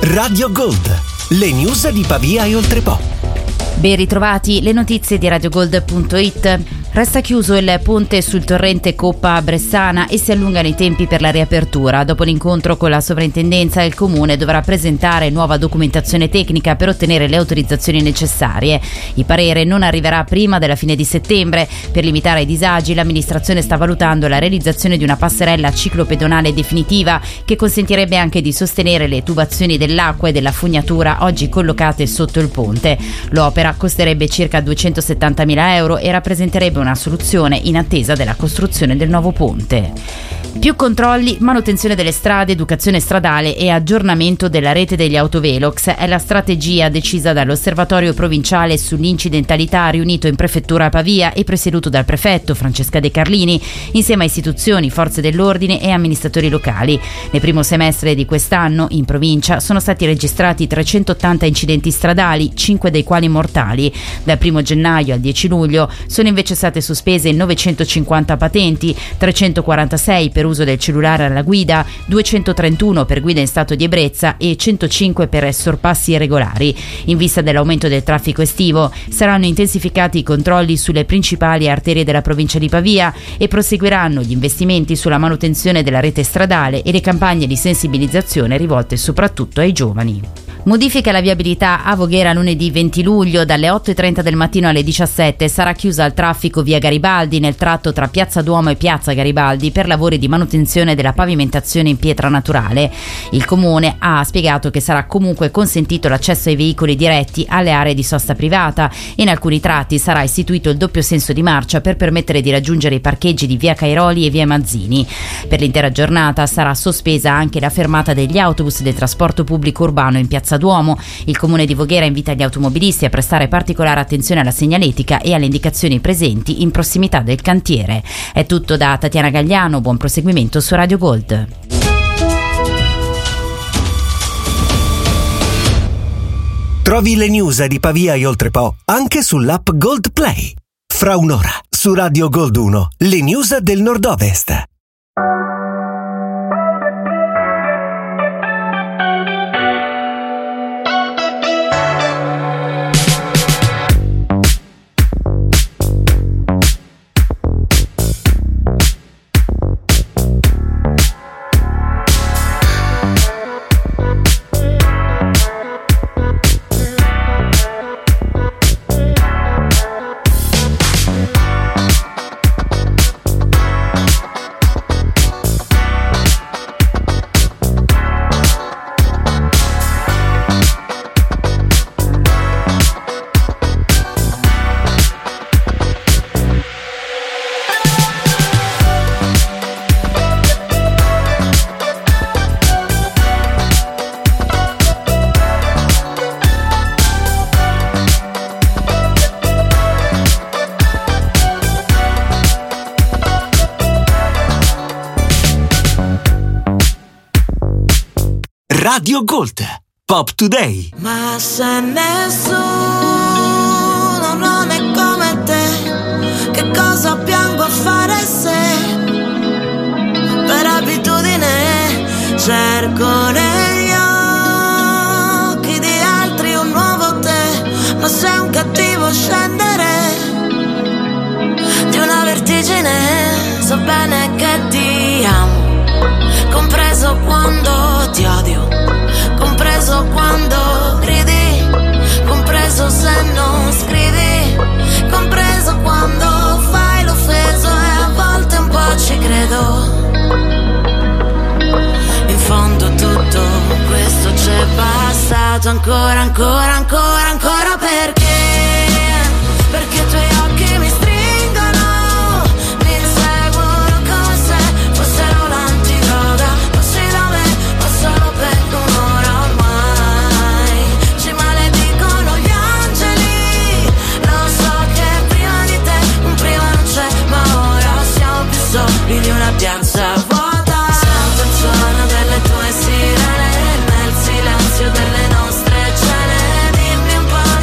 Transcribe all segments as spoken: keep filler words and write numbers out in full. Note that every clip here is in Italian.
Radio Gold, le news di Pavia e Oltrepò. Ben ritrovati, le notizie di radiogold punto it. Resta chiuso il ponte sul torrente Coppa Bressana e si allungano i tempi per la riapertura. Dopo l'incontro con la sovrintendenza, il comune dovrà presentare nuova documentazione tecnica per ottenere le autorizzazioni necessarie. Il parere non arriverà prima della fine di settembre. Per limitare i disagi, l'amministrazione sta valutando la realizzazione di una passerella ciclopedonale definitiva che consentirebbe anche di sostenere le tubazioni dell'acqua e della fognatura oggi collocate sotto il ponte. L'opera costerebbe circa duecentosettantamila euro e rappresenterebbe una soluzione in attesa della costruzione del nuovo ponte. Più controlli, manutenzione delle strade, educazione stradale e aggiornamento della rete degli autovelox è la strategia decisa dall'Osservatorio Provinciale sull'incidentalità riunito in Prefettura a Pavia e presieduto dal prefetto Francesca De Carlini insieme a istituzioni, forze dell'ordine e amministratori locali. Nel primo semestre di quest'anno in provincia sono stati registrati trecentottanta incidenti stradali, cinque dei quali mortali. Dal primo gennaio al dieci luglio sono invece state sospese novecentocinquanta patenti, trecentoquarantasei per uso del cellulare alla guida, duecentotrentuno per guida in stato di ebbrezza e centocinque per sorpassi irregolari. In vista dell'aumento del traffico estivo saranno intensificati i controlli sulle principali arterie della provincia di Pavia e proseguiranno gli investimenti sulla manutenzione della rete stradale e le campagne di sensibilizzazione rivolte soprattutto ai giovani. Modifica la viabilità a Voghera lunedì venti luglio dalle otto e trenta del mattino alle diciassette. Sarà chiusa al traffico via Garibaldi nel tratto tra Piazza Duomo e Piazza Garibaldi per lavori di manutenzione della pavimentazione in pietra naturale. Il comune ha spiegato che sarà comunque consentito l'accesso ai veicoli diretti alle aree di sosta privata. In alcuni tratti sarà istituito il doppio senso di marcia per permettere di raggiungere i parcheggi di via Cairoli e via Mazzini. Per l'intera giornata sarà sospesa anche la fermata degli autobus del trasporto pubblico urbano in Piazza Duomo. Il comune di Voghera invita gli automobilisti a prestare particolare attenzione alla segnaletica e alle indicazioni presenti in prossimità del cantiere. È tutto da Tatiana Gagliano, buon proseguimento su Radio Gold. Trovi le news di Pavia e Oltrepò anche sull'app Gold Play. Fra un'ora su Radio Gold uno, le news del Nord-Ovest. Radio Gold, Pop Today. Ma se nessuno non è come te, che cosa piango a fare se per abitudine cerco negli occhi di altri un nuovo te, ma sei un cattivo scendere di una vertigine, so bene che ti amo, compreso quando ti odio, compreso quando gridi, compreso se non scrivi, compreso quando fai l'offeso e a volte un po' ci credo. In fondo tutto questo c'è passato ancora, ancora, ancora, ancora perché? Perché i tuoi occhi mi stringono, mi inseguono come se fossero l'antidroga, passi da me, ma solo per un'ora ormai, ci maledicono gli angeli, lo so che prima di te un prima non c'è, ma ora siamo più soli di una piazza vuota, sento il suono delle tue sirene, nel silenzio delle nostre cene, dimmi un po'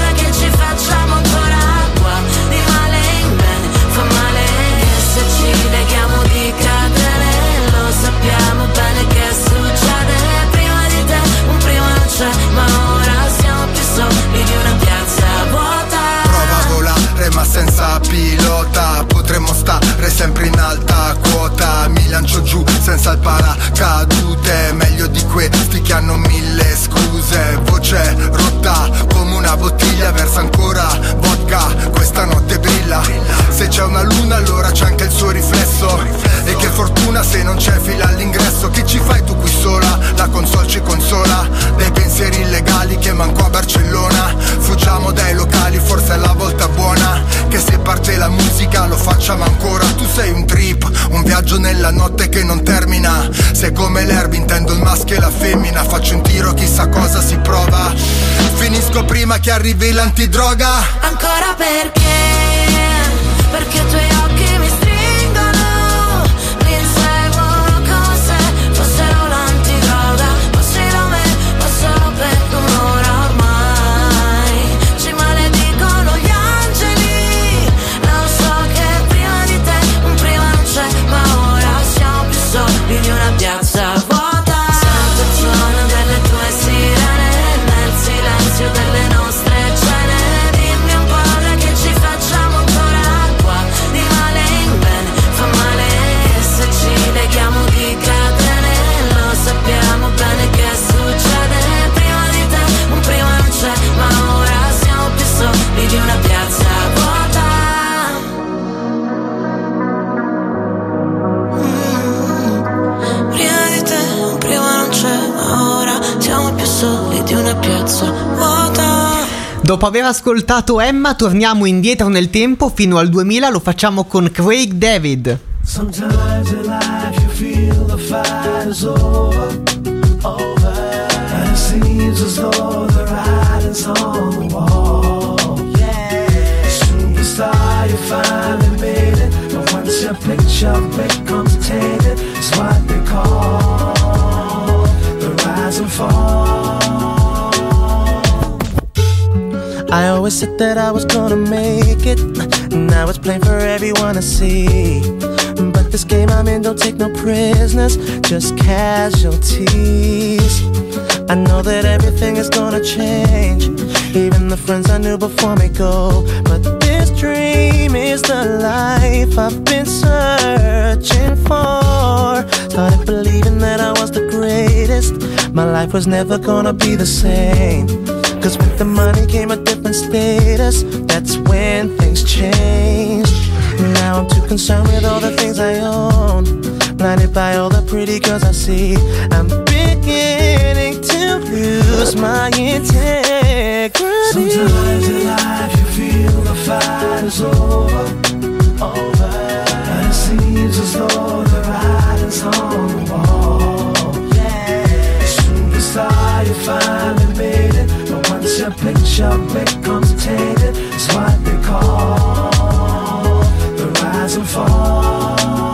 senza il paracadute. Meglio di questi che hanno mille scuse. Voce rotta come una bottiglia, versa ancora vodka, questa notte brilla. Se c'è una luna allora c'è anche il suo riflesso. E che fortuna se non c'è fila all'ingresso. Che ci fai tu qui sola? La console ci consola dei pensieri illegali che manco a Barcellona. Fuggiamo dai locali, forse è la volta buona. Che se parte la musica lo facciamo ancora. Tu sei un trip, un viaggio nella notte che non termina. Sei come l'erba, intendo il maschio e la femmina. Faccio un tiro, chissà cosa si prova. Finisco prima che arrivi l'antidroga. Ancora perché? Perché i tuoi occhi mi stringono, mi inseguono come se fossero l'antidroga. Fossero me, ma solo per un'ora ormai. Ci maledicono gli angeli. Lo so che prima di te un prima non c'è, ma ora siamo più soli di una piazza vuota. Sento il suono delle tue sirene nel silenzio delle nostre cene. Dimmi un po' da che ci facciamo ancora qua, di male in bene, fa male che se ci leghiamo di catene. Lo sappiamo bene che succede. Prima di te un prima non c'è, ma ora siamo più soli di una piazza vuota. Mm. Prima di te un prima non c'è, ma ora siamo più soli di una piazza vuota. Dopo aver ascoltato Emma torniamo indietro nel tempo fino al duemila, lo facciamo con Craig David. Sometimes in life you feel the fight is over, over, and it seems as though the writing's on the wall. Yeah, superstar, you finally made it, but once your picture becomes tainted, it's what they call the rise and fall. I always said that I was gonna make it. Now it's plain for everyone to see. But this game I'm in don't take no prisoners, just casualties. I know that everything is gonna change. Even the friends I knew before me go. But this dream is the life I've been searching for. Started believing that I was the greatest. My life was never gonna be the same. Cause with the money came a different status. That's when things changed. Now I'm too concerned with all the things I own, blinded by all the pretty girls I see. I'm beginning to lose my integrity. Sometimes in life you feel the fight is over, over, and it seems as though the writing's on the wall. Yeah, superstar, you finally made it. Once your picture becomes tainted, it's what they call the rise and fall.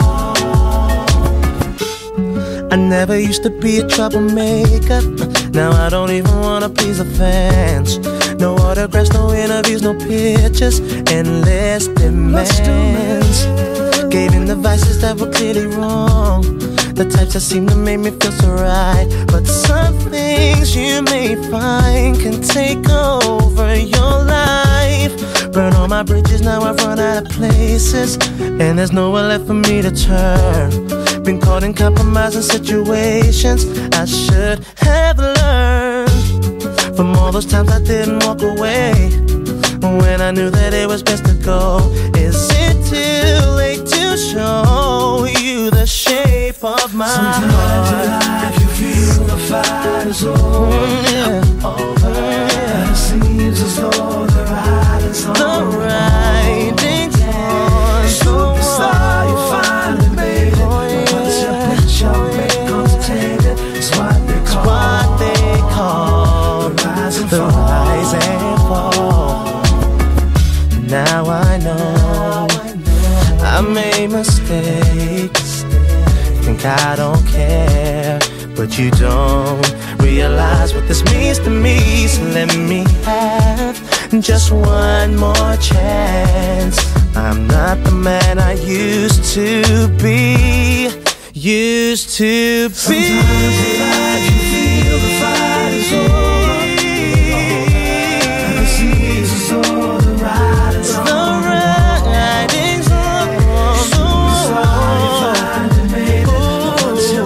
I never used to be a troublemaker. Now I don't even wanna please the fans. No autographs, no interviews, no pictures, endless demands. Gave in the vices that were clearly wrong, the types that seem to make me feel so right. But some things you may find can take over your life. Burn all my bridges, now I've run out of places, and there's nowhere left for me to turn. Been caught in compromising situations I should have learned from all those times I didn't walk away when I knew that it was best to go. Is it too late to show you the shape of my Sometimes heart? in life you feel the fight is over, Yeah. over, yeah. And it seems as though the writing's on The writing's on the superstar, you wall. finally made it. Oh, But once your yeah. picture becomes tainted, it's what they call, What they call the rise and the fall. rise and fall. Now I know I made mistakes. Think I don't care, but you don't realize what this means to me. So let me have just one more chance. I'm not the man I used to be. Used to be. Sometimes in life you feel the fight is over, and it seems as though the writing's on the wall. Writing's on the Superstar, you finally made it. But once your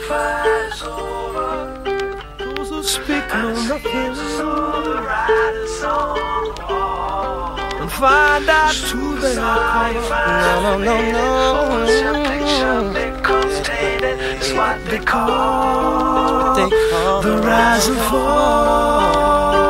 fight is over. Those who speak know nothing. The writers on the wall. And find out who they are. No, no, no, no. Once your picture becomes tainted, it's what they call, they call the rise and fall.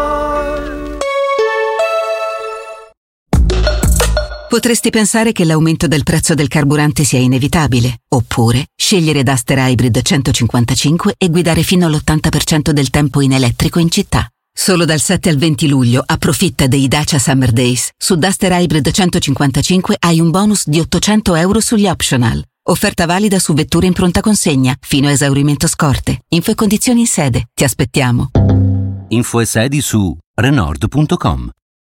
Potresti pensare che l'aumento del prezzo del carburante sia inevitabile, oppure scegliere Duster Hybrid centocinquantacinque e guidare fino all'ottanta per cento del tempo in elettrico in città. Solo dal sette al venti luglio approfitta dei Dacia Summer Days. Su Duster Hybrid centocinquantacinque hai un bonus di ottocento euro sugli optional. Offerta valida su vetture in pronta consegna, fino a esaurimento scorte. Info e condizioni in sede. Ti aspettiamo. Info e sedi su Renault punto com.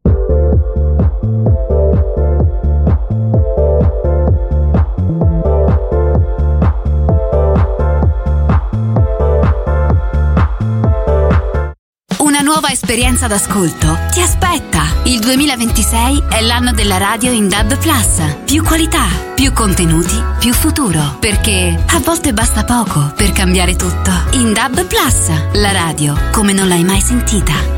Una nuova esperienza d'ascolto ti aspetta. Il duemilaventisei è l'anno della radio in D A B Plus. Più qualità, più contenuti, più futuro. Perché a volte basta poco per cambiare tutto. In D A B Plus, la radio come non l'hai mai sentita.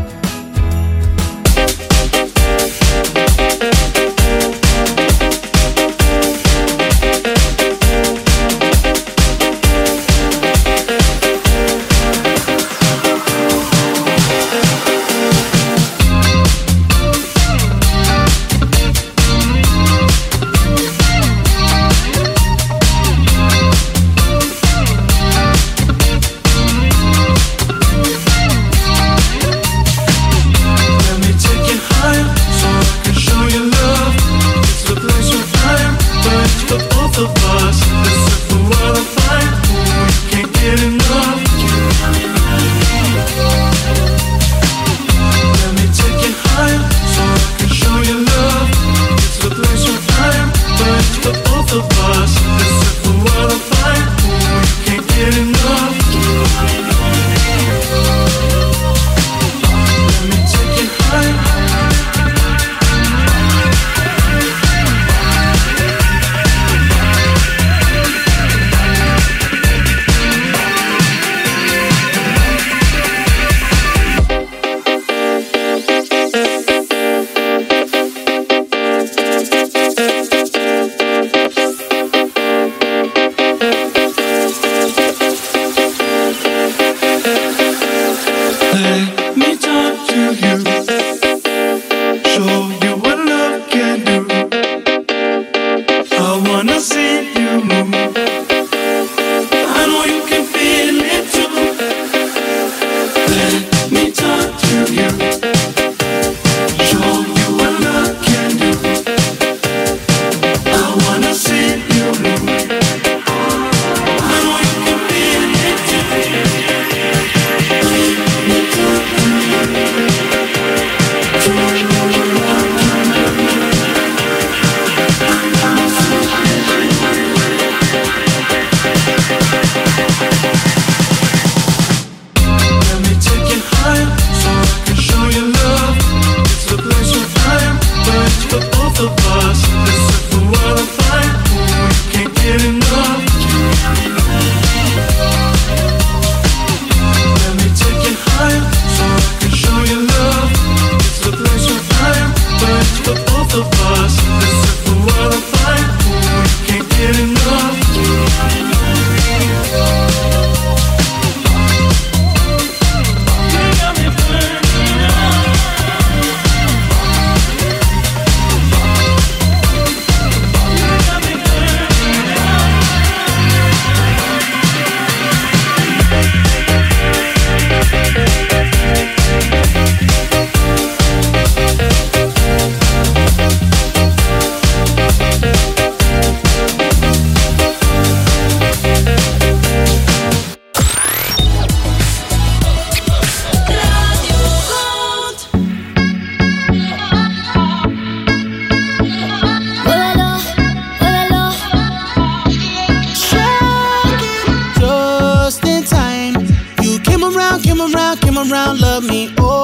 around, love me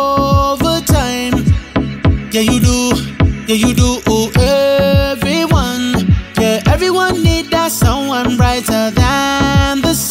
overtime. Yeah, you do, yeah, you do, ooh, everyone. Yeah, everyone need that someone brighter than the sun.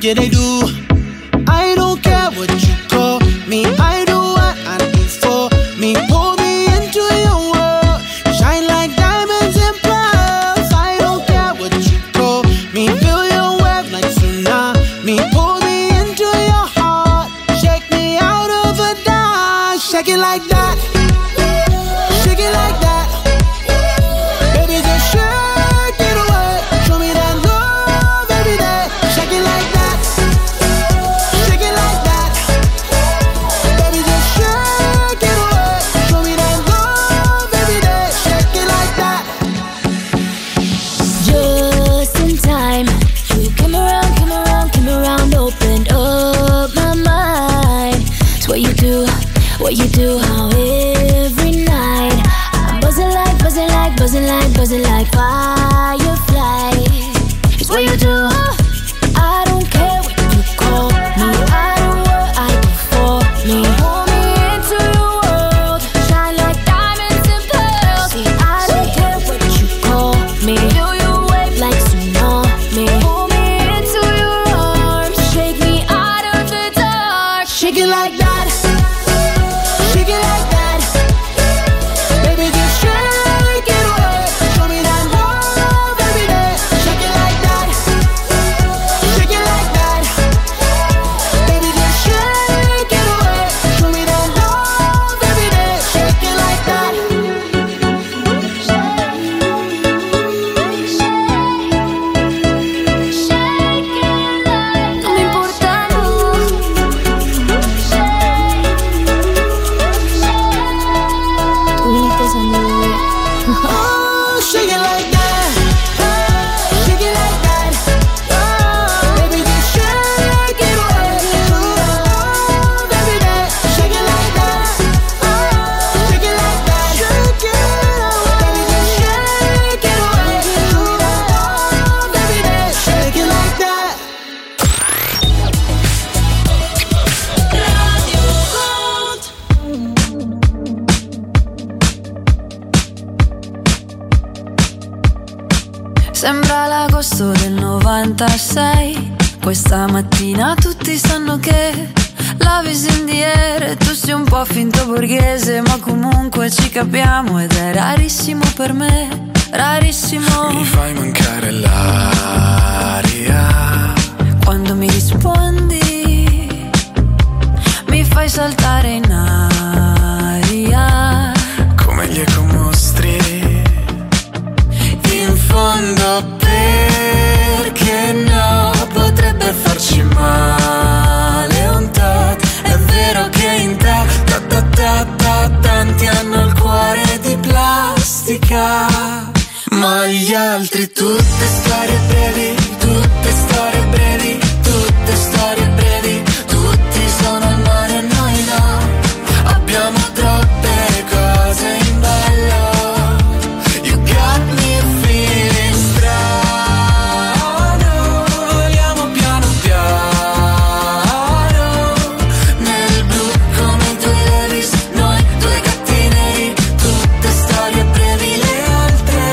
yeah they do. I don't care what you call me, I do what I do for me. Pull me into your world, shine like diamonds and pearls. I don't care what you call me, feel your web like tsunami. Pull me into your heart, shake me out of a dark. Shake it like that, shake it like that. Baby, just shake it away, show me that love every day. Shake it like that, shake it like that. Baby, just shake it away, show me that love every day. Shake it like that. Just in time, you came around, came around, came around, opened up my mind. It's what you do, what you do, how every night I'm buzzing like, buzzing like, buzzing like, buzzing like firefly. It's what you do. I don't care what you call me, I do what I do for me. Pull me into your world, shine like diamonds and pearls. See, I don't care what you call me, feel your wave like tsunami. Pull me into your arms, shake me out of the dark. Shake it like that, shake it like that. Baby, just shake it away, show me that love every day. Shake it like that, shake it like that. Baby, just shake it away, show me that love every day. Shake it like that. Non mi importa, no. Tu viniste sangue. Oh, shake it like that, shake it like that. Baby, just shake it away, show me that love every day. Shake it like that, shake it like that. Shake it away, baby, just shake it away, show me that love every day. Shake it like that. Sembra l'agosto del novantasei. Questa mattina tutti sanno che la visi in the air e tu sei un po' finto borghese, ma comunque ci capiamo ed è rarissimo per me, rarissimo. Mi fai mancare l'aria Quando mi rispondi mi fai saltare in aria come gli ecomostri. in fondo, perché no, potrebbe farci male un tot. È vero che in te ta ta ta ta tanti hanno il cuore di plastica, ma gli altri tutte storie brevi, tutte storie brevi, tutte storie brevi. Tutti sono al mare e noi no, abbiamo troppe cose in ballo. You got me feeling strano, voliamo piano piano nel blu come i tuoi Levi's, noi due gatti neri. Tutte storie brevi, le altre.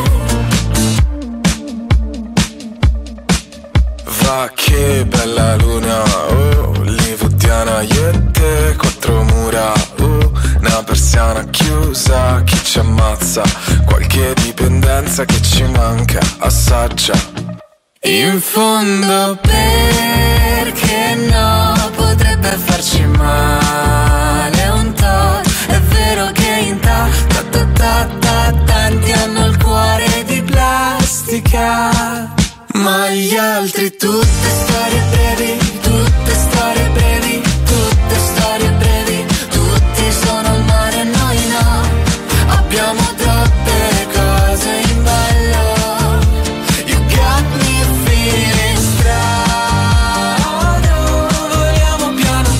Va che bella luna, oh, Hollywoodiana, io e te, quattro mura, oh, una persiana chiusa, chi ci ammazza, qualche dipendenza che ci manca, assaggia. In fondo, perché no, potrebbe farci male un tot. È vero che in ta ta ta ta ta tanti hanno il cuore di plastica, ma gli altri tutte storie brevi, tutte storie brevi, tutte storie brevi. Tutti sono al mare e noi no, abbiamo troppe cose in ballo. You got me feeling strano, voliamo piano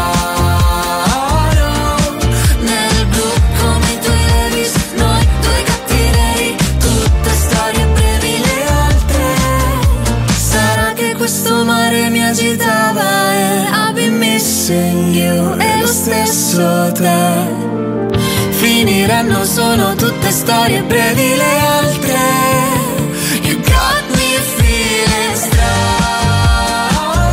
piano nel blu come i tuoi Levi's, noi due gatti neri. Tutte storie brevi, le altre. Sarà che questo mare mi agitava e I've been missing you, e lo stesso te. Finiranno, sono tutte storie brevi, le altre. You got me feeling strano,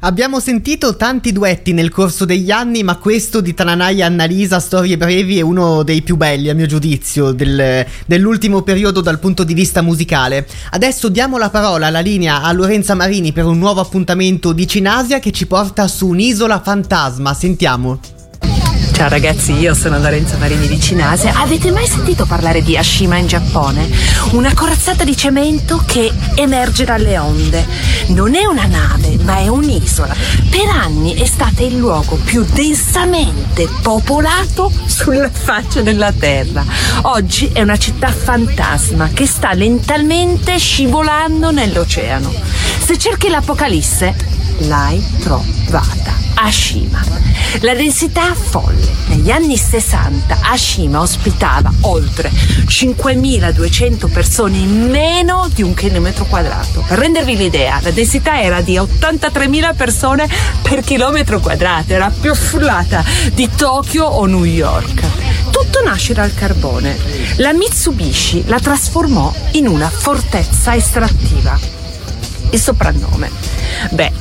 Abbiamo sentito tanti duetti nel corso degli anni, ma questo di Tananai e Annalisa, Storie brevi, è uno dei più belli a mio giudizio del, dell'ultimo periodo dal punto di vista musicale. Adesso diamo la parola, la linea a Lorenza Marini per un nuovo appuntamento di Cinasia che ci porta su un'isola fantasma. Sentiamo. Ciao ragazzi, io sono Lorenzo Marini di Cinasia. Avete mai sentito parlare di Ashima in Giappone? Una corazzata di cemento che emerge dalle onde. Non è una nave, ma è un'isola. Per anni è stata il luogo più densamente popolato sulla faccia della terra. Oggi è una città fantasma che sta lentamente scivolando nell'oceano. Se cerchi l'Apocalisse, l'hai trovata. Ashima. La densità folle. Negli anni sessanta Ashima ospitava oltre cinquemiladuecento persone in meno di un chilometro quadrato. Per rendervi l'idea, la densità era di ottantatremila persone per chilometro quadrato, era più affollata di Tokyo o New York. Tutto nasce dal carbone. La Mitsubishi la trasformò in una fortezza estrattiva. Il soprannome? Beh,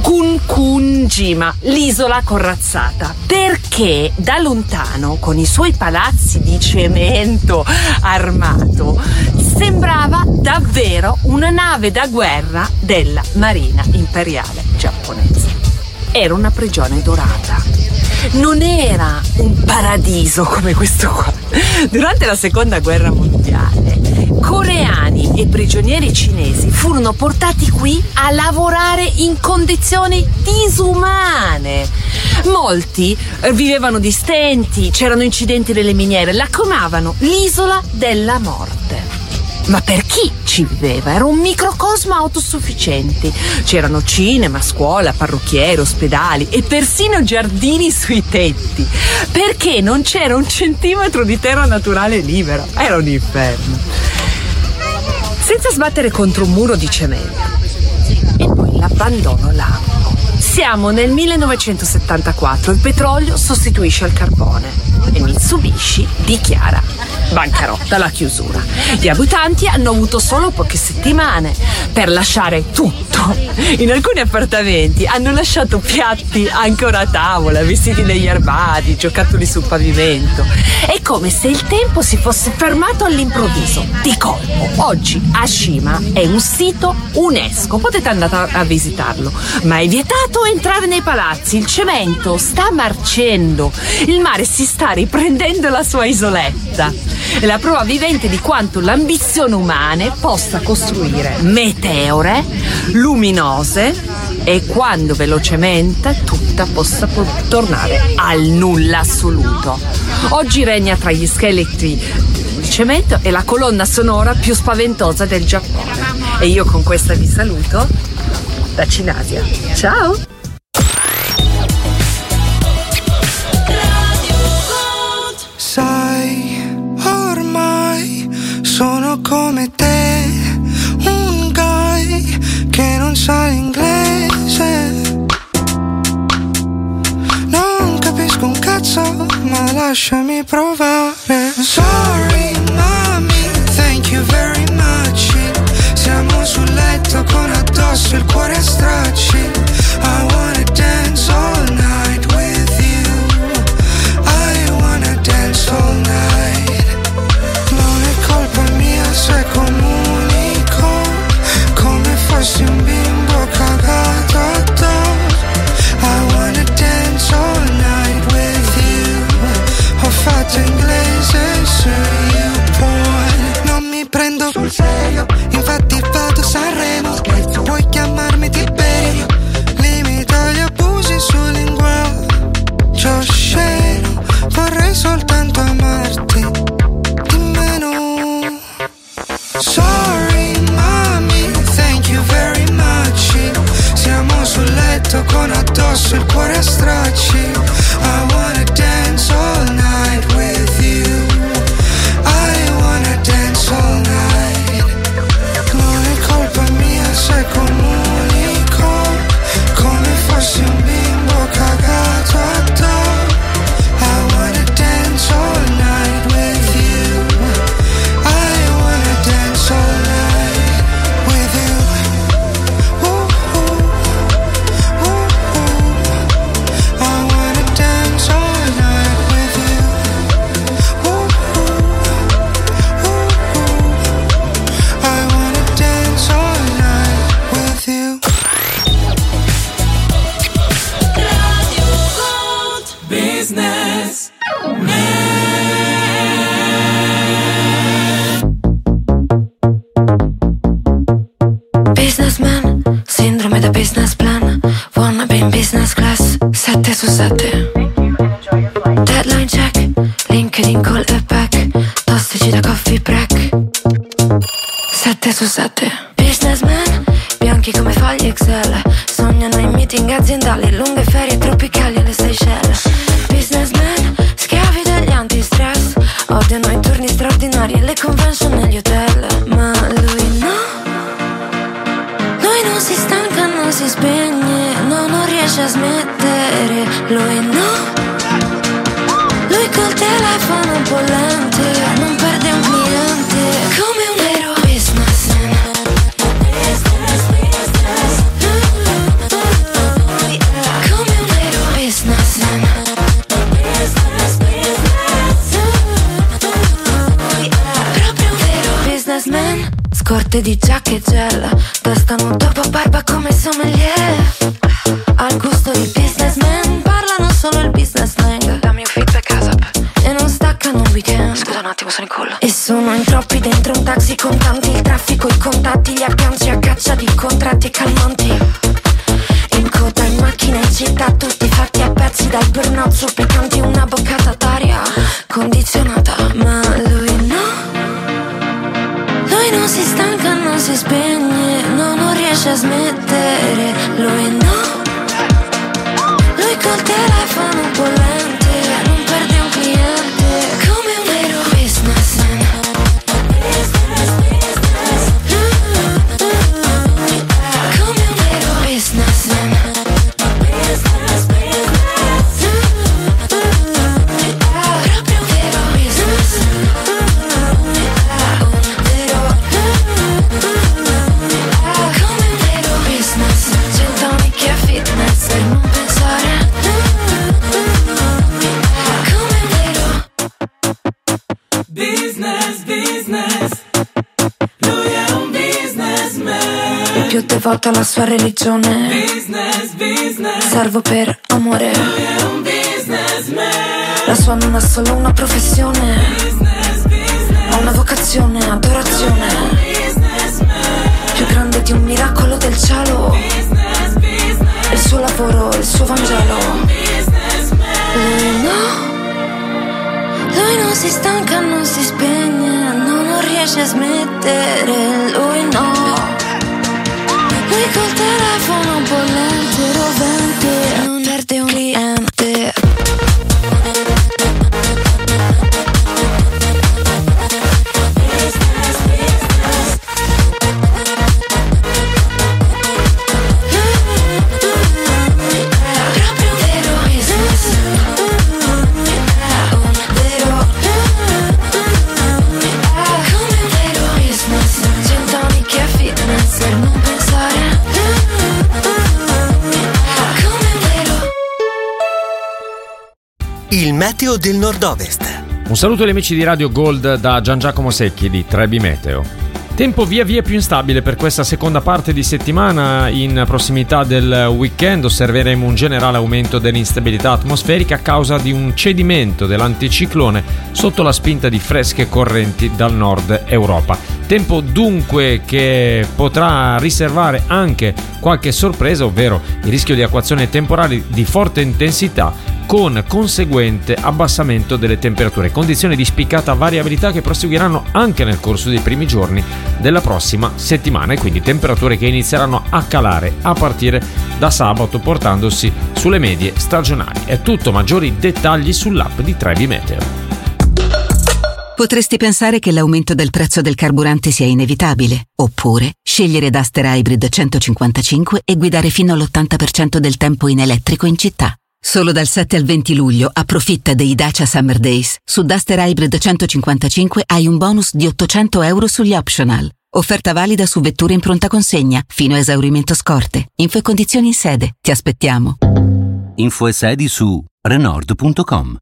Gunkunjima, l'isola corazzata, perché da lontano, con i suoi palazzi di cemento armato, sembrava davvero una nave da guerra della Marina Imperiale giapponese. Era una prigione dorata. Non era un paradiso come questo qua. Durante la seconda guerra mondiale, coreani e prigionieri cinesi furono portati qui a lavorare in condizioni disumane. Molti vivevano di stenti, c'erano incidenti nelle miniere, la chiamavano l'isola della morte. Ma per chi ci viveva? Era un microcosmo autosufficiente. C'erano cinema, scuola, parrucchiere, ospedali e persino giardini sui tetti, perché non c'era un centimetro di terra naturale libera. Era un inferno. Senza sbattere contro un muro di cemento. E poi l'abbandono lampo. Siamo nel millenovecentosettantaquattro, il petrolio sostituisce il carbone e Mitsubishi dichiara bancarotta, la chiusura. Gli abitanti hanno avuto solo poche settimane per lasciare tutto. In alcuni appartamenti hanno lasciato piatti ancora a tavola, vestiti negli armadi, giocattoli sul pavimento. È come se il tempo si fosse fermato all'improvviso, di colpo. Oggi Ashima è un sito UNESCO, potete andare a visitarlo, ma è vietato entrare nei palazzi. Il cemento sta marcendo, il mare si sta riprendendo la sua isoletta. È la prova vivente di quanto l'ambizione umana possa costruire meteore luminose e quando velocemente tutta possa tornare al nulla assoluto. Oggi regna tra gli scheletri di cemento e la colonna sonora più spaventosa del Giappone. E io con questa vi saluto da Cinasia. Ciao! Sai, ormai sono come te, un guy che non sa inglese. Non capisco un cazzo, ma lasciami provare. Sorry, mommy, thank you very much. Siamo sul letto con addosso il cuore a stracci. I wanna dance all night with you. I wanna dance all night. Non è colpa mia se comunico come fossi un bimbo cagato addosso. I wanna dance all night with you. Ho fatto inglese su YouPorn. Non mi prendo sul serio, infatti vado a Sanremo. Puoi chiamarmi Tiberio, limita gli abusi sul linguaggio osceno. Vorrei soltanto amarti di meno. Sorry mommy, thank you very much. Siamo sul letto con addosso il cuore a stracci. I wanna dance all night with you. I wanna dance all night. Non è colpa mia se comunico come fossi un bimbo cagato addosso. I wanna dance all night with you. I wanna dance all night with you. Ooh, ooh, ooh, ooh. in business class, sette su sette. Deadline check, LinkedIn call e back, tossici da coffee break, sette su sette. Businessman, bianchi come fogli Excel, sognano in meeting aziendali, lunghe ferie tropicali alle Seychelles. Businessman, schiavi degli anti-stress, odiano i turni straordinari e le convention negli hotel. Ma lui no, lui non si stanca, non si spegne, no, non riesce a smettere. Lui no, lui col telefono bollente non perde un cliente, come un vero businessman. Come un vero businessman. Proprio un vero businessman. Scorte di giacca e gel, testa nuda dopo barba come sommelier. Al gusto di businessman, parlano solo il business slang. Dammi un feedback ASAP e non staccano un weekend. Scusa un attimo, sono in call. E sono in troppi dentro un taxi con tanti, il traffico, i contatti, gli agganci a caccia di contratti e calmanti. In coda in macchina in città, tutti fatti a pezzi dal burnout, supplicanti una boccata d'aria condizionata. Ma lui no, lui non si stanca, non si spegne, no, non riesce a smettere. Lui no, lui col telefono bollente non perde un cliente, come un vero businessman. Come un vero businessman. Proprio un vero businessman. Un vero, come un vero businessman. Cento amiche a fitness per non pensare. Come un vero Business, business, lui è un businessman. più devoto alla sua religione. Business, business, Servo per amore. lui è un businessman. La sua non è solo una professione, Business, business, ha una vocazione, adorazione. businessman. Più grande di un miracolo del cielo. Business, business, Il suo lavoro, il suo Vangelo. businessman. Lui no, lui non si stanca, non si spegne, no, non riesce a smettere. Lui no, lui col telefono bollente, rovente, non perde un cliente. Proprio un vero business. Un vero, come un vero business. Cento amiche a fitness per non pensare. Come un vero. Il meteo del nord-ovest. Un saluto agli amici di Radio Gold da Gian Giacomo Secchi di Trebi Meteo. Tempo via via più instabile per questa seconda parte di settimana. In prossimità del weekend osserveremo un generale aumento dell'instabilità atmosferica a causa di un cedimento dell'anticiclone sotto la spinta di fresche correnti dal nord Europa. Tempo dunque che potrà riservare anche qualche sorpresa, ovvero il rischio di acquazzoni temporali di forte intensità con conseguente abbassamento delle temperature, condizioni di spiccata variabilità che proseguiranno anche nel corso dei primi giorni della prossima settimana, e quindi temperature che inizieranno a calare a partire da sabato, portandosi sulle medie stagionali. È tutto, maggiori dettagli sull'app di Trebi Meteo. Potresti pensare che l'aumento del prezzo del carburante sia inevitabile, oppure scegliere Duster Hybrid centocinquantacinque e guidare fino all'ottanta per cento del tempo in elettrico in città. Solo dal sette al venti luglio approfitta dei Dacia Summer Days. Su Duster Hybrid centocinquantacinque hai un bonus di ottocento euro sugli optional. Offerta valida su vetture in pronta consegna fino a esaurimento scorte. Info e condizioni in sede. Ti aspettiamo. Info e sedi su Renault punto com.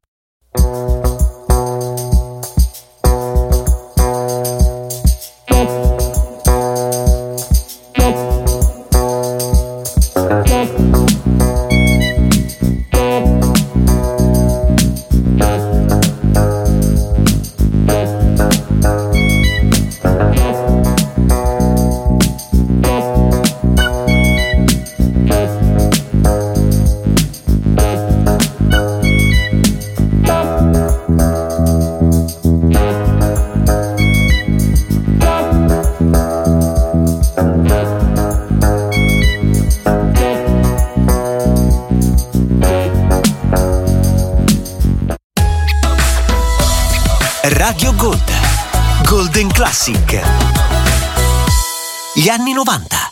Radio Gold. Golden Classic. Gli anni novanta.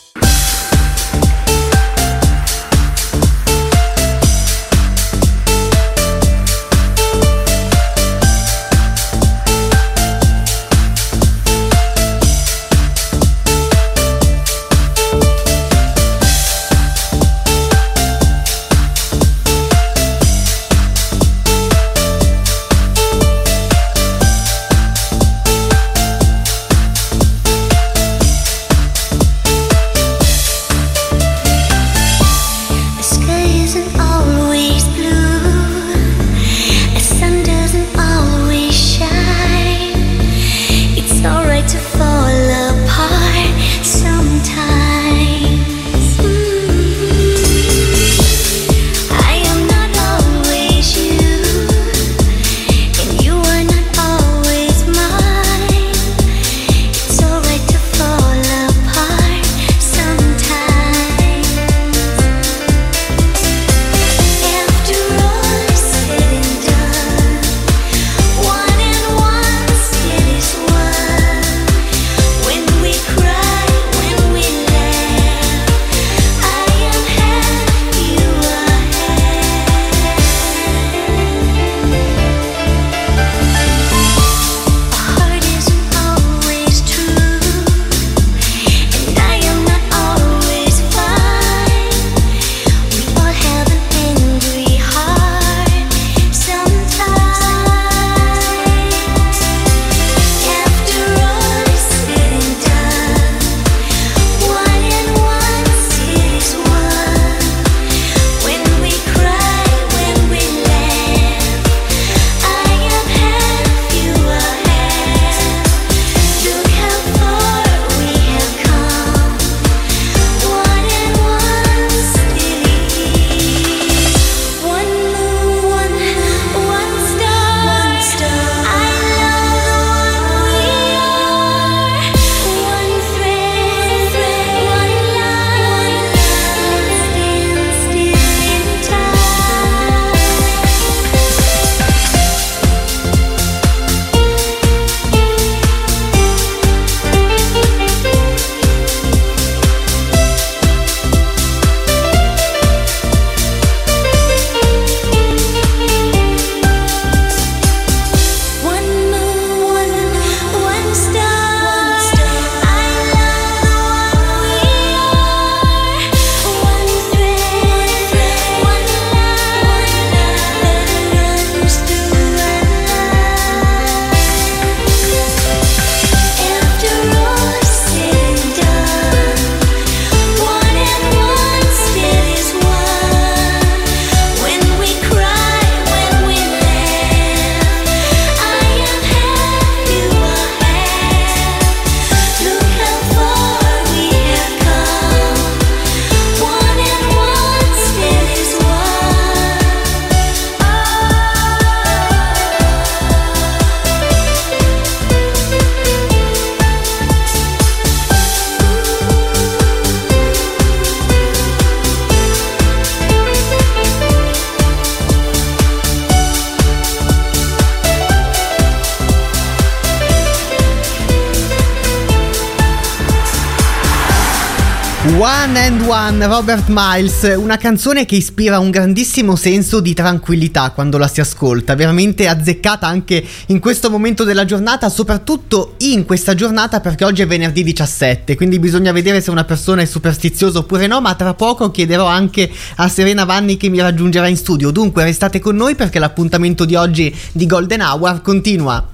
One and One, Robert Miles, una canzone che ispira un grandissimo senso di tranquillità quando la si ascolta, veramente azzeccata anche in questo momento della giornata, soprattutto in questa giornata perché oggi è venerdì diciassette, quindi bisogna vedere se una persona è superstiziosa oppure no, ma tra poco chiederò anche a Serena Vanni che mi raggiungerà in studio, dunque restate con noi perché l'appuntamento di oggi di Golden Hour continua.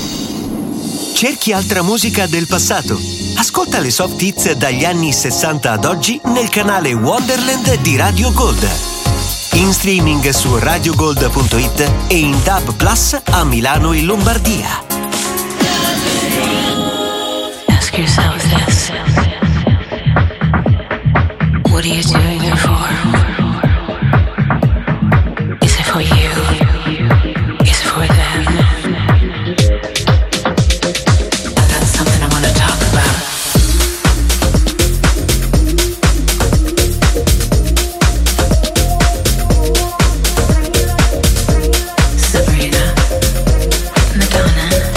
Cerchi altra musica del passato? Ascolta le soft hits dagli anni sessanta ad oggi nel canale Wonderland di Radio Gold. In streaming su radio gold punto it e in D A B Plus a Milano e Lombardia. Ask yourself this. What are you doing it for? Is it for you? Is it for them? Madonna.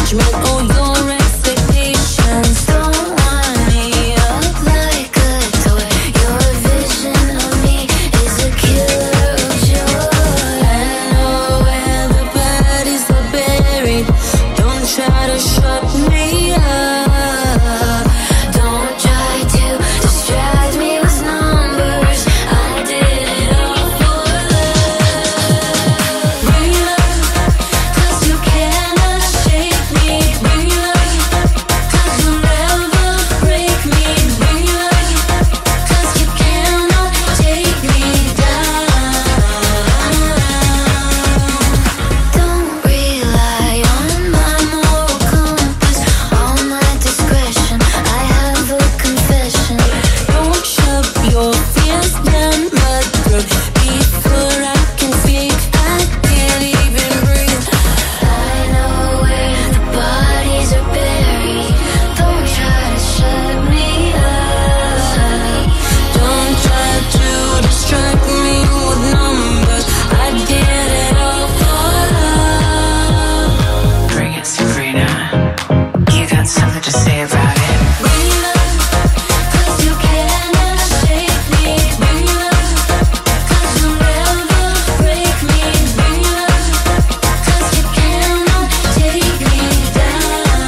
judgment or your expectations. Don't wind me up like a toy. Your vision of me is a killer of joy. I know where the bodies are buried. Don't try to shut me up. Don't try to distract me with numbers. I did it all for love. Bring love, 'cause you cannot shake me. Bring love, 'cause you'll never break me. Bring love, 'cause you cannot take me down. Don't rely on my moral compass, on my discretion. I have a confession. Don't shove your fears down my throat before I can speak. I can't even breathe. I know where the bodies are buried. Don't try to shut me up. Don't try to distract me with numbers. I did it all for love. Bring it, Sabrina. You got something to say about it. Bring love, 'cause you cannot shake me. Bring love, 'cause you'll never break me. Bring love, 'cause you cannot take me down.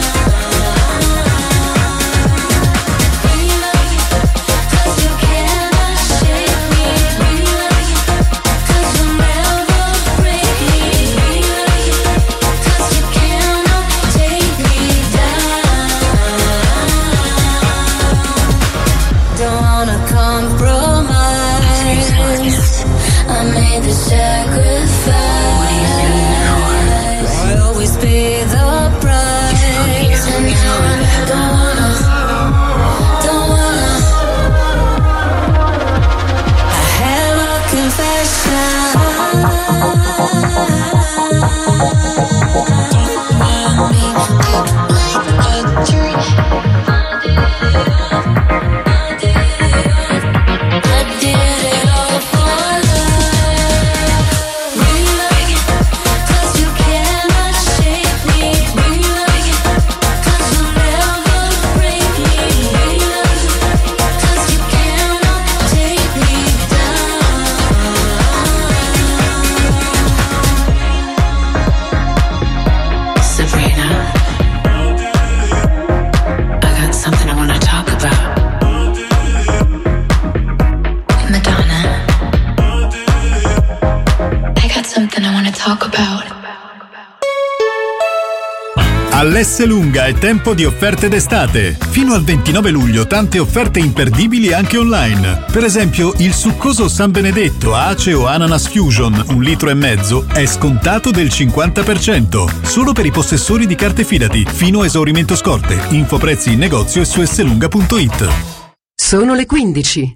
Bring love, 'cause you cannot shake me. Bring love, 'cause you'll never break me. Bring love, 'cause you cannot take me down. Don't wanna compromise. I made the sacrifice. I always pay the price. And now I don't wanna, don't wanna. I have a confession. Remind me like a dream. I did it all for love. Bring love, 'cause you cannot shake me. Bring love, 'cause you'll never break me. Bring love, 'cause you cannot take me down. Sabrina, I got something I want to talk about. Madonna, I got something I want to talk about. All'Esselunga è tempo di offerte d'estate. Fino al ventinove luglio tante offerte imperdibili anche online. Per esempio, il succoso San Benedetto Ace o Ananas Fusion, un litro e mezzo, è scontato del cinquanta per cento. Solo per i possessori di carte Fidati, fino a esaurimento scorte. Info prezzi in negozio e su esselunga punto it. Sono le quindici.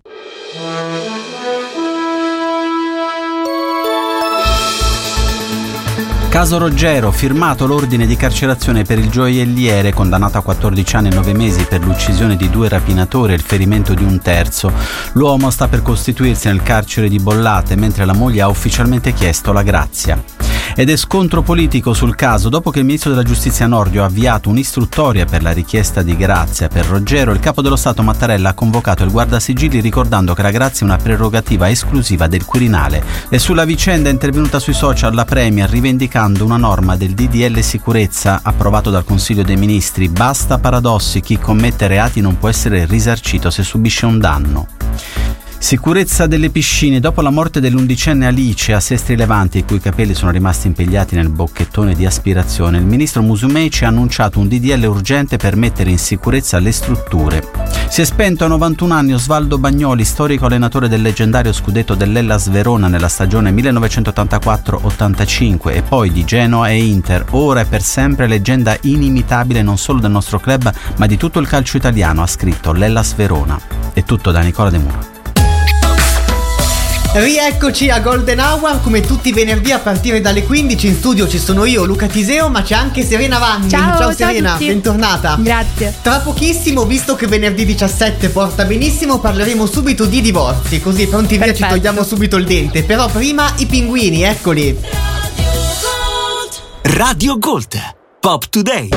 Caso Roggero, firmato l'ordine di carcerazione per il gioielliere, condannato a quattordici anni e nove mesi per l'uccisione di due rapinatori e il ferimento di un terzo. L'uomo sta per costituirsi nel carcere di Bollate, mentre la moglie ha ufficialmente chiesto la grazia. Ed è scontro politico sul caso. Dopo che il ministro della giustizia Nordio ha avviato un'istruttoria per la richiesta di grazia per Roggero, il capo dello Stato Mattarella ha convocato il guardasigilli ricordando che la grazia è una prerogativa esclusiva del Quirinale. E sulla vicenda è intervenuta sui social la Premier rivendicando una norma del D D L sicurezza approvato dal Consiglio dei Ministri. Basta paradossi, chi commette reati non può essere risarcito se subisce un danno. Sicurezza delle piscine. Dopo la morte dell'undicenne Alice a Sestri Levanti, i cui capelli sono rimasti impigliati nel bocchettone di aspirazione, il ministro Musumeci ha annunciato un D D L urgente per mettere in sicurezza le strutture. Si è spento a novantuno anni Osvaldo Bagnoli, storico allenatore del leggendario scudetto dell'Hellas Verona nella stagione millenovecentottantaquattro ottantacinque e poi di Genoa e Inter. Ora e per sempre leggenda inimitabile non solo del nostro club ma di tutto il calcio italiano, ha scritto l'Hellas Verona. È tutto da Nicola De Muro. Rieccoci a Golden Hour, come tutti i venerdì a partire dalle quindici. In studio ci sono io, Luca Tiseo, ma c'è anche Serena Vanni. Ciao, ciao Serena, a tutti. bentornata. Grazie. Tra pochissimo, visto che venerdì diciassette porta benissimo, parleremo subito di divorzi, così pronti via. Perfetto. Ci togliamo subito il dente. Però prima i pinguini, eccoli. Radio Gold, Pop Today.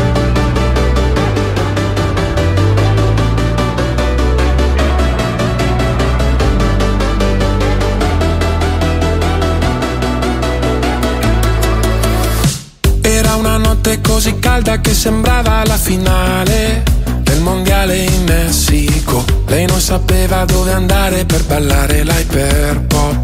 Era una notte così calda che sembrava la finale del mondiale in Messico. Lei non sapeva dove andare per ballare l'hyperpop.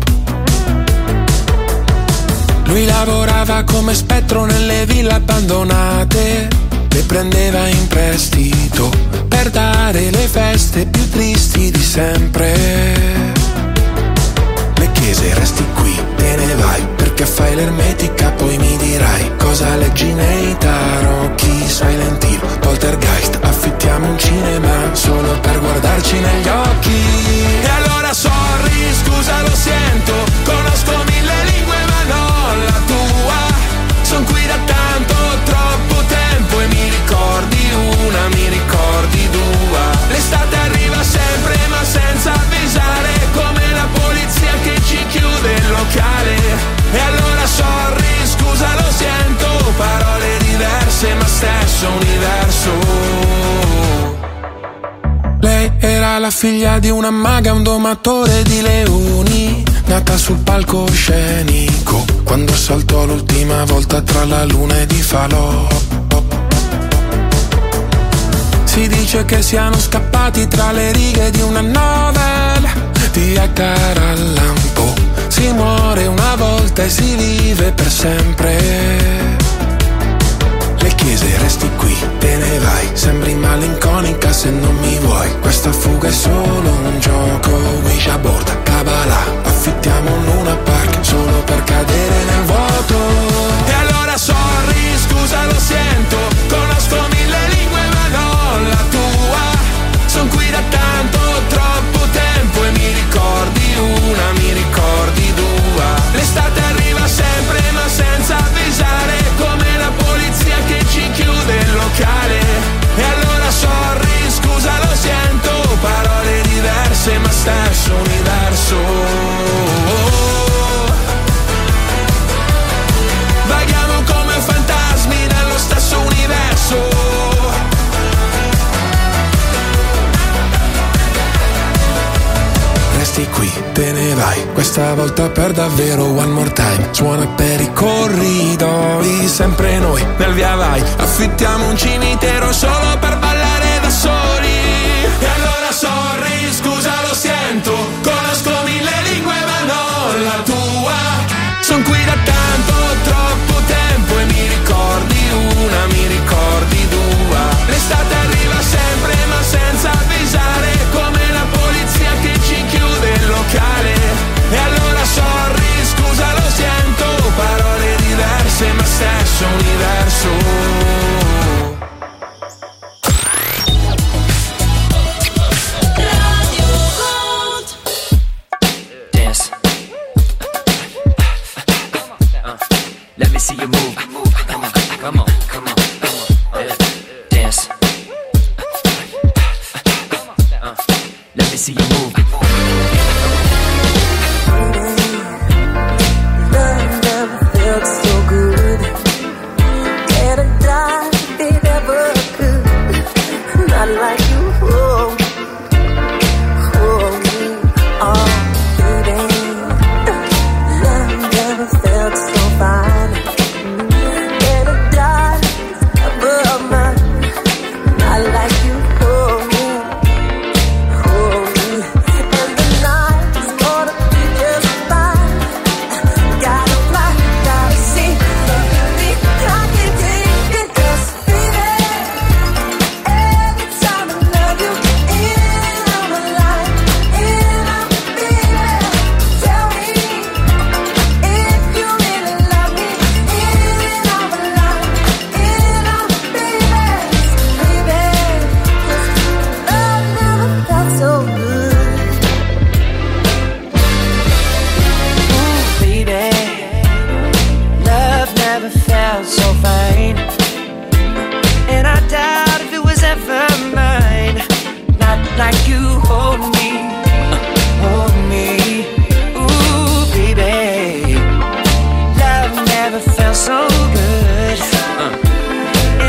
Lui lavorava come spettro nelle ville abbandonate, le prendeva in prestito per dare le feste più tristi di sempre. Le chiese resti qui, te ne vai, perché fai l'ermetica, poi mi dirai cosa leggi nei tarocchi, Silent Hill, Poltergeist, affittiamo un cinema solo per guardarci negli occhi. E allora sorry, scusa lo sento, conosco mille lingue ma non la tua, son qui da tanto, troppo tempo e mi ricordi una, mi ricordi due. L'estate arriva sempre ma senza avvisare, come la polizia che ci chiude il locale. E allora sorry, scusa lo sento, parole diverse ma stesso universo. Lei era la figlia di una maga, un domatore di leoni, nata sul palcoscenico quando saltò l'ultima volta tra la luna ed i falò. Si dice che siano scappati tra le righe di una novella di Edgar Allan Poe. Si muore una volta e si vive per sempre. Le chiese resti qui, te ne vai, sembri malinconica se non mi vuoi. Questa fuga è solo un gioco, Ouija board, Kabbalah, affittiamo un Luna Park solo per cadere nel vuoto. E allora sorry, scusa lo sento, conosco mille lingue ma non la tua, son qui da tanto, troppo tempo e mi ricordi una, mi ricordi due. L'estate arriva sempre ma senza avvisare, come la polizia che ci chiude il locale. E allora sorry, scusa lo sento, parole diverse ma stesso universo. Vaghiamo come fantasmi nello stesso universo. Resti qui, te ne vai, questa volta per davvero, one more time. Suona per i corridoi, sempre noi nel via vai, affittiamo un cimitero solo per ballare da soli. E allora sorry, scusa lo sento, conosco mille lingue ma non la tua, son qui da tanto, troppo tempo e mi ricordi una, mi ricordi due. L'estate arriva sempre ma senza avvisare, come la polizia che ci chiude il locale. E allora sorry, scusa lo sento, parole diverse ma stesso universo. Dance. Let me see you move. Come on, come on, come on, come on. Dance. Let me see you move. Love never felt so good. Can't have died if it ever could. Not like you, oh, oh, me, oh, baby. Love never felt so fine. Can't have died ever mine. Not like you, oh, me, oh, me. And the night is gonna be just fine. Gotta fly, gotta see, baby, I can take it, 'cause baby, every time I love you, in our life, in our baby, tell me if you really love me, in our life, in our babies, baby, 'cause love never felt so good. Ooh, baby, love never felt so fine. And I doubt if it was ever mine. Not like you hold me, hold me. Ooh, baby, love never felt so good.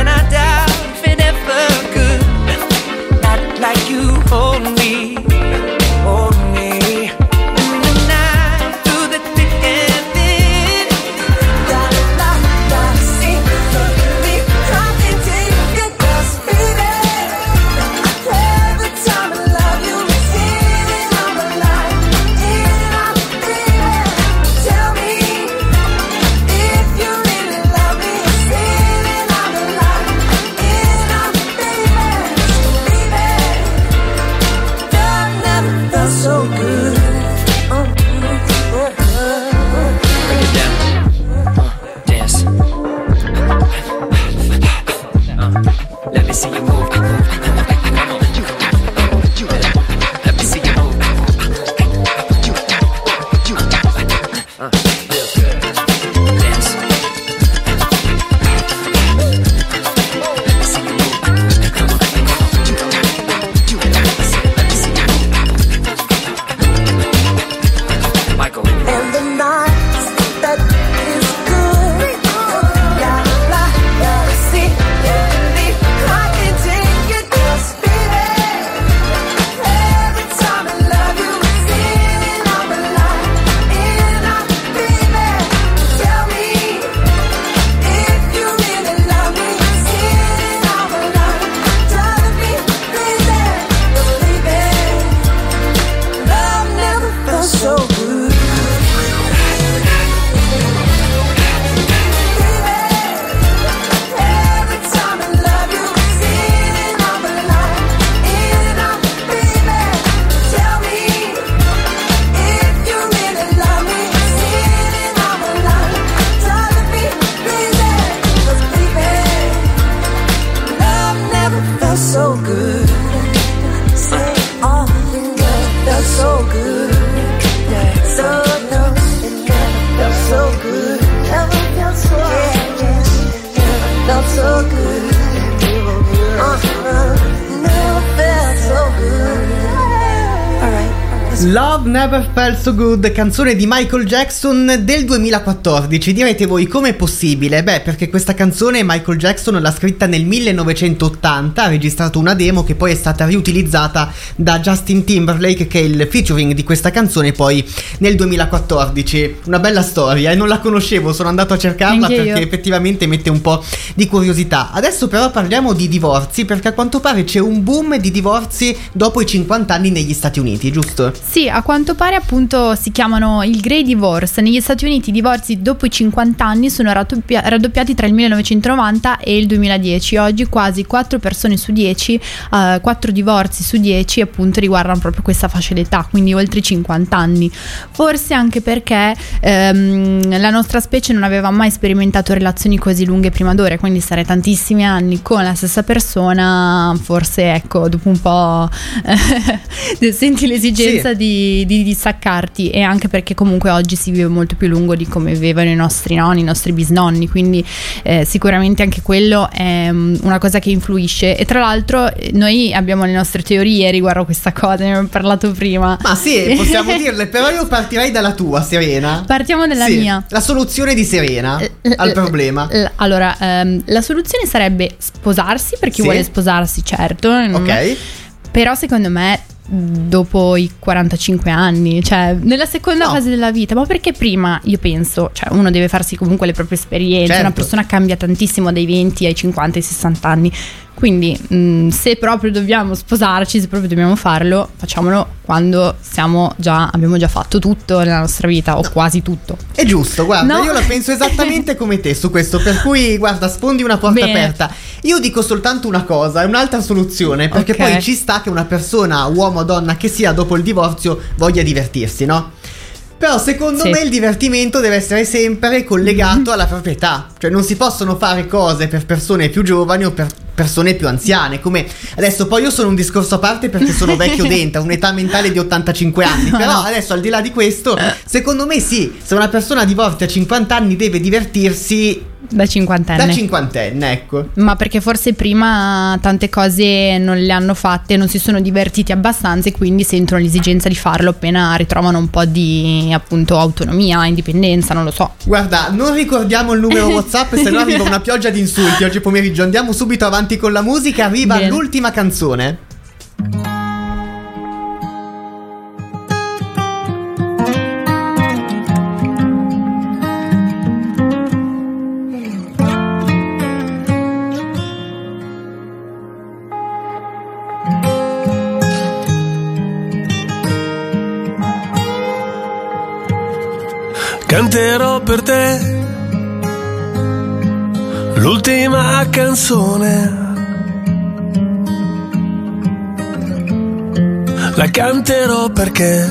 see you move. Come on, come on. Let me see you move. Uh, feels good. Dance. Let me see you move. Come on, come on. Let me see you move. Michael. And the night that is good. Yeah, fly, yeah, see, believe I can take it, 'cause baby, every time I love you, singing I'm alive, and I, baby, tell me if you really love me, singing I'm alive, driving me crazy, believe it, love never felt so good. So good, say all in love felt so good, so no, it never felt so good, never felt so good, never felt so good, uh-huh, never felt so good. All right. Love Never Felt So Good, canzone di Michael Jackson del duemilaquattordici. Direte voi com'è possibile? Beh, perché questa canzone Michael Jackson l'ha scritta nel millenovecentottanta, ha registrato una demo che poi è stata riutilizzata da Justin Timberlake, che è il featuring di questa canzone poi nel duemilaquattordici. Una bella storia, e non la conoscevo, sono andato a cercarla Anche perché io. effettivamente mette un po' di curiosità. Adesso però parliamo di divorzi, perché a quanto pare c'è un boom di divorzi dopo i cinquanta anni negli Stati Uniti, giusto? Sì, a quanto pare appunto si chiamano il Grey Divorce. Negli Stati Uniti i divorzi dopo i cinquanta anni sono raddoppia- raddoppiati tra il millenovecentonovanta e il duemiladieci. Oggi quasi quattro persone su dieci, uh, quattro divorzi su dieci appunto riguardano proprio questa fascia d'età, quindi oltre i cinquanta anni. Forse anche perché ehm, la nostra specie non aveva mai sperimentato relazioni così lunghe prima d'ora, quindi stare tantissimi anni con la stessa persona, forse ecco, dopo un po' senti l'esigenza Sì. di, di distaccarti, e anche perché comunque oggi si vive molto più lungo di come vivevano i nostri nonni, i nostri bisnonni, quindi eh, sicuramente anche quello è um, una cosa che influisce. E tra l'altro eh, noi abbiamo le nostre teorie riguardo questa cosa, ne abbiamo parlato prima. Ma sì, possiamo dirle, però io partirei dalla tua, Serena. Partiamo dalla Sì, mia. la soluzione di Serena al problema. L- allora, ehm, la soluzione sarebbe sposarsi per chi Sì. vuole sposarsi, certo. Ok. Però secondo me dopo i quarantacinque anni, cioè nella seconda No. fase della vita, ma perché prima io penso, cioè uno deve farsi comunque le proprie esperienze, Certo. una persona cambia tantissimo dai venti ai cinquanta ai sessanta anni, quindi mh, se proprio dobbiamo sposarci, se proprio dobbiamo farlo, facciamolo quando siamo già, abbiamo già fatto tutto nella nostra vita, o quasi tutto. È giusto, guarda, No. io la penso esattamente come te su questo, per cui guarda, sfondi una porta Bene. aperta. Io dico soltanto una cosa, è un'altra soluzione, perché Ok. poi ci sta che una persona, uomo o donna che sia, dopo il divorzio voglia divertirsi, no? Però secondo Sì. me il divertimento deve essere sempre collegato alla propria età, cioè non si possono fare cose per persone più giovani o per persone più anziane, come adesso poi io sono un discorso a parte perché sono vecchio dentro, un'età mentale di ottantacinque anni, però adesso al di là di questo, secondo me sì, se una persona divorzia a cinquanta anni deve divertirsi Da cinquantenne. da cinquantenne, ecco. Ma perché forse prima tante cose non le hanno fatte, non si sono divertiti abbastanza, e quindi sentono l'esigenza di farlo appena ritrovano un po' di appunto autonomia, indipendenza, non lo so. Guarda, non ricordiamo il numero WhatsApp, se no arriva una pioggia di insulti oggi pomeriggio. Andiamo subito avanti con la musica, arriva Bene. l'ultima canzone. Canterò per te l'ultima canzone, la canterò perché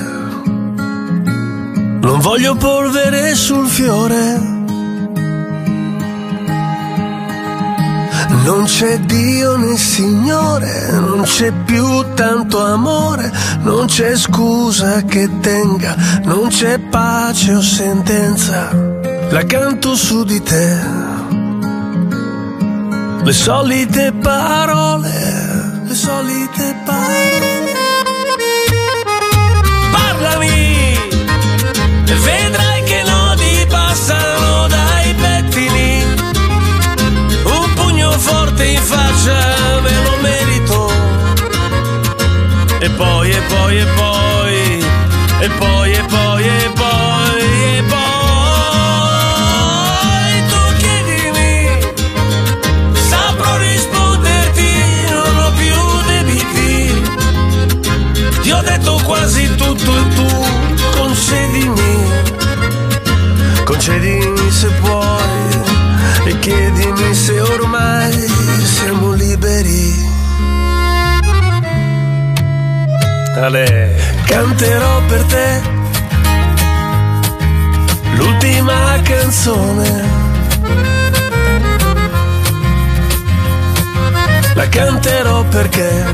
non voglio polvere sul fiore, Non c'è Dio né Signore, non c'è più tanto amore, non c'è scusa che tenga, non c'è pace o sentenza. La canto su di te, le solite parole, le solite parole. Parlami e vedrai che nodi passano dai pettini. Un pugno forte in faccia me lo merito. E poi, e poi, e poi, e poi, e poi, e poi, e poi tu chiedimi, saprò risponderti, non ho più debiti. Ti ho detto quasi tutto e tu concedimi, concedimi se puoi e chiedimi se ormai siamo liberi. Ale, canterò per te l'ultima canzone, la canterò perché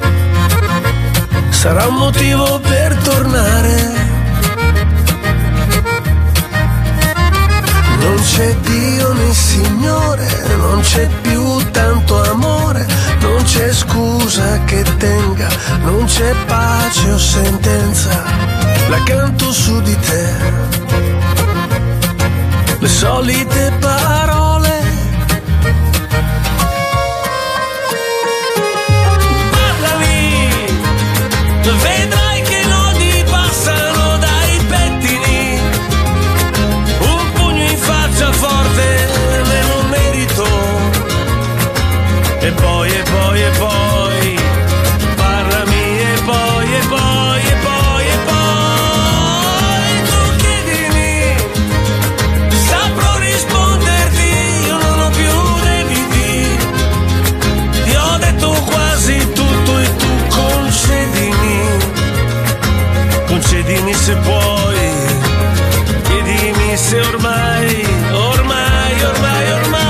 sarà un motivo per tornare. Non c'è Dio né Signore, non c'è più tanto amore, non c'è scusa che tenga, non c'è pace o sentenza. La canto su di te, le solite parole. Parlami, vedrai che nodi passano dai pettini. Un pugno in faccia forte me lo merito. E poi, e poi, e poi, parlami e poi, e poi, e poi, e poi tu chiedimi, saprò risponderti, io non ho più debiti. Ti ho detto quasi tutto e tu concedimi, concedimi se puoi, chiedimi se ormai, ormai, ormai, ormai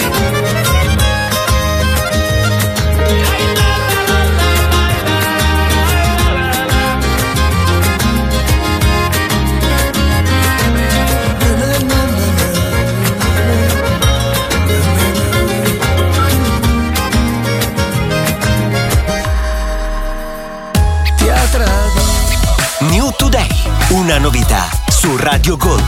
New Today, una novità su Radio Gold.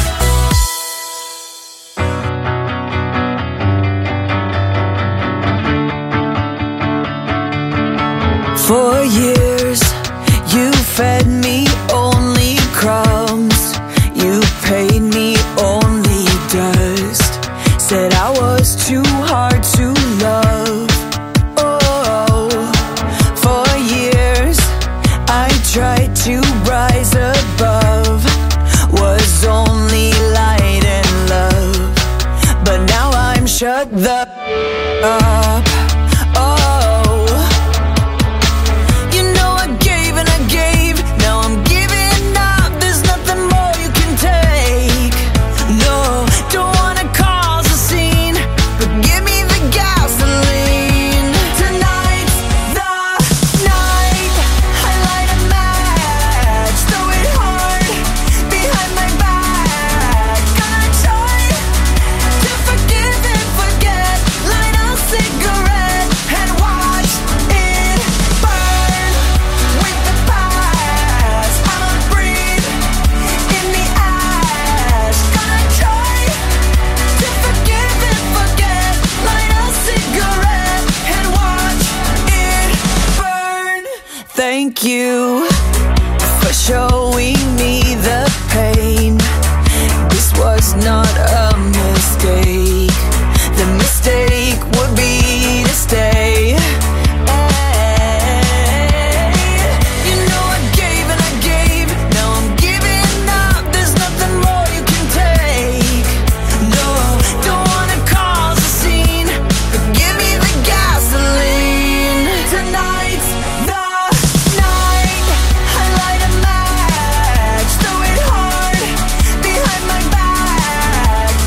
For years, you fed me only crumbs. You paid me only dust. Said I was too hard to love. Oh, for years, I tried to rise above. Was only light and love. But now I'm shut the up. Thank you for showing me the pain. This was not a mistake. The mistake would be to stay. You know I gave and I gave. Now I'm giving up. There's nothing more you can take. No, don't wanna cause a scene, but give me the gasoline. Tonight's the match, throw it hard behind my back.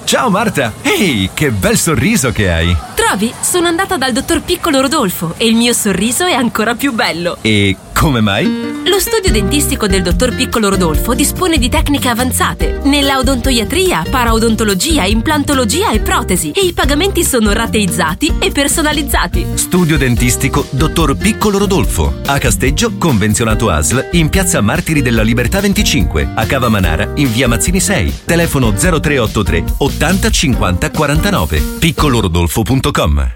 Ciao Marta! Ehi, che bel sorriso che hai! Trovi? Sono andata dal dottor Piccolo Rodolfo e il mio sorriso è ancora più bello. E come mai? Lo studio dentistico del dottor Piccolo Rodolfo dispone di tecniche avanzate nella odontoiatria, paraodontologia, implantologia e protesi, e i pagamenti sono rateizzati e personalizzati. Studio dentistico dottor Piccolo Rodolfo, a Casteggio, convenzionato A S L, in piazza Martiri della Libertà venticinque, a Cava Manara, in via Mazzini sei, telefono zero tre otto tre ottanta cinquanta quarantanove, piccolorodolfo punto com.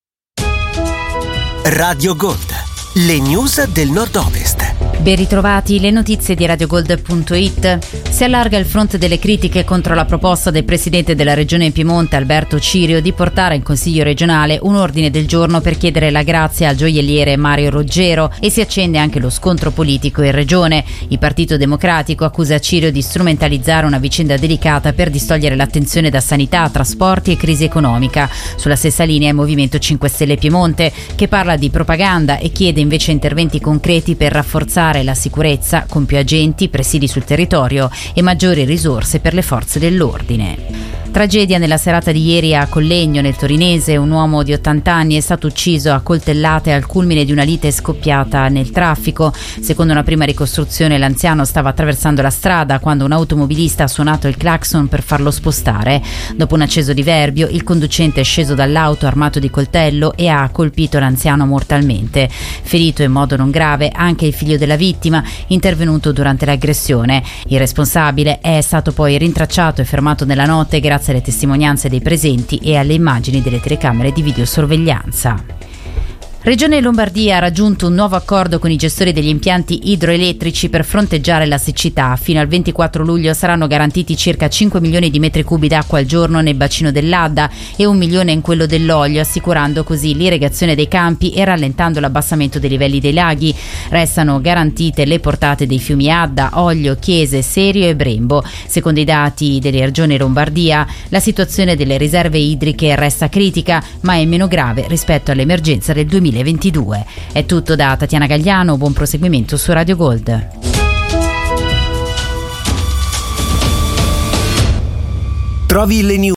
Radio Gold, le news del Nord-Ovest. Ben ritrovati, le notizie di radiogold punto it. Si allarga il fronte delle critiche contro la proposta del presidente della regione Piemonte Alberto Cirio di portare in consiglio regionale un ordine del giorno per chiedere la grazia al gioielliere Mario Roggero, e si accende anche lo scontro politico in regione. Il Partito Democratico accusa Cirio di strumentalizzare una vicenda delicata per distogliere l'attenzione da sanità, trasporti e crisi economica. Sulla stessa linea il Movimento cinque Stelle Piemonte, che parla di propaganda e chiede invece interventi concreti per rafforzare la sicurezza con più agenti, presidi sul territorio e maggiori risorse per le forze dell'ordine. Tragedia nella serata di ieri a Collegno, nel torinese. Un uomo di ottanta anni è stato ucciso a coltellate al culmine di una lite scoppiata nel traffico. Secondo una prima ricostruzione, l'anziano stava attraversando la strada quando un automobilista ha suonato il clacson per farlo spostare. Dopo un acceso diverbio, il conducente è sceso dall'auto armato di coltello e ha colpito l'anziano mortalmente. Ferito in modo non grave anche il figlio della vittima, intervenuto durante l'aggressione. Il responsabile è stato poi rintracciato e fermato nella notte grazie alle testimonianze dei presenti e alle immagini delle telecamere di videosorveglianza. Regione Lombardia ha raggiunto un nuovo accordo con i gestori degli impianti idroelettrici per fronteggiare la siccità. Fino al ventiquattro luglio saranno garantiti circa cinque milioni di metri cubi d'acqua al giorno nel bacino dell'Adda e un milione in quello dell'Oglio, assicurando così l'irrigazione dei campi e rallentando l'abbassamento dei livelli dei laghi. Restano garantite le portate dei fiumi Adda, Oglio, Chiese, Serio e Brembo. Secondo i dati della Regione Lombardia, la situazione delle riserve idriche resta critica, ma è meno grave rispetto all'emergenza del duemilaventidue. È tutto da Tatiana Gagliano, buon proseguimento su Radio Gold. Trovi le news